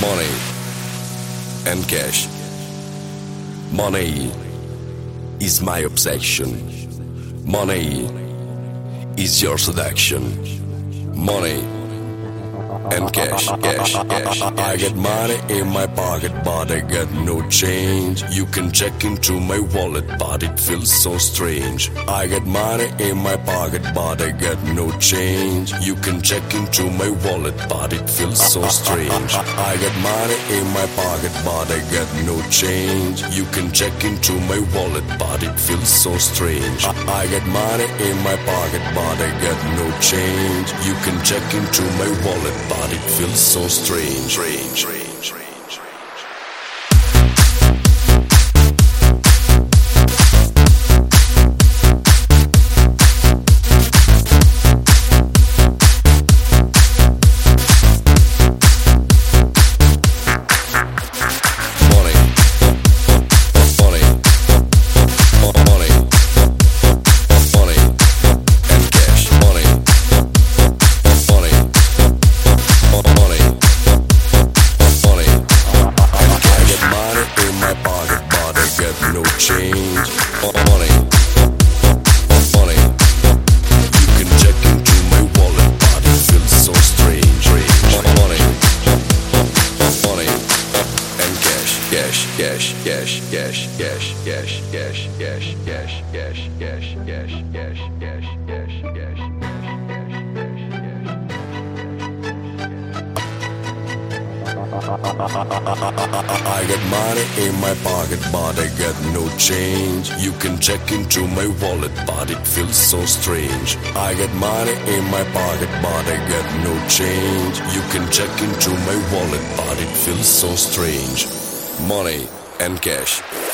Money and cash. Money is my obsession. Money is your seduction. Money and cash. I get money in my pocket, but I got no change. You can check into my wallet, but it feels so strange. I get money in my pocket, but I got no change. You can check into my wallet, but it feels so strange. I get money in my pocket, but I got no change. You can check into my wallet, but it feels so strange. I get money in my pocket, but I got no change. You can check into my wallet, but it feels so strange. No change. Money. You can check into my wallet, but it feels so strange. Money. And I got money in my pocket, but I got no change. You can check into my wallet, but it feels so strange. I got money in my pocket, but I got no change. You can check into my wallet, but it feels so strange. Money and cash.